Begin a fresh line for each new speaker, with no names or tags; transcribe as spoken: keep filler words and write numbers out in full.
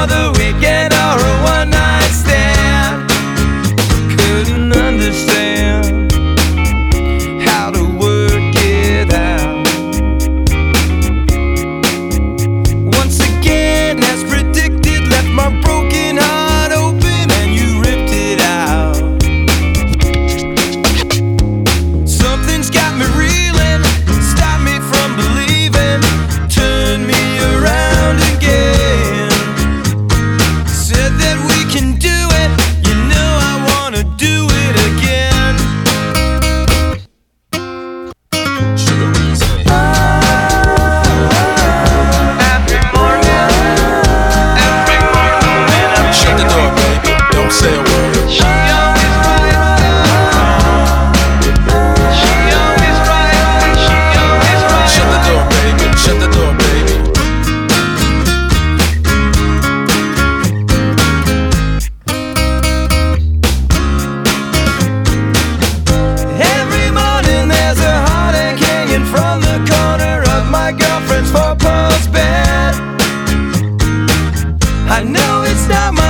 another weekend or a one night stand. Couldn't understand how to work it out. Once again, as predicted, left my broken heart open and you ripped it out. Something's got me reeling, stop me from believing, turn me around again. Said that we can do it, you know I wanna do it again.
Sugar, what you say?
Every morning, every morning I'm
Shut the door, baby. Don't say a word.
She always right, she always right, she always right.
Shut the door, baby. Shut the door, baby.
Every morning there's a heartache hanging from the corner of my girlfriend's four-post bed. I know it's not my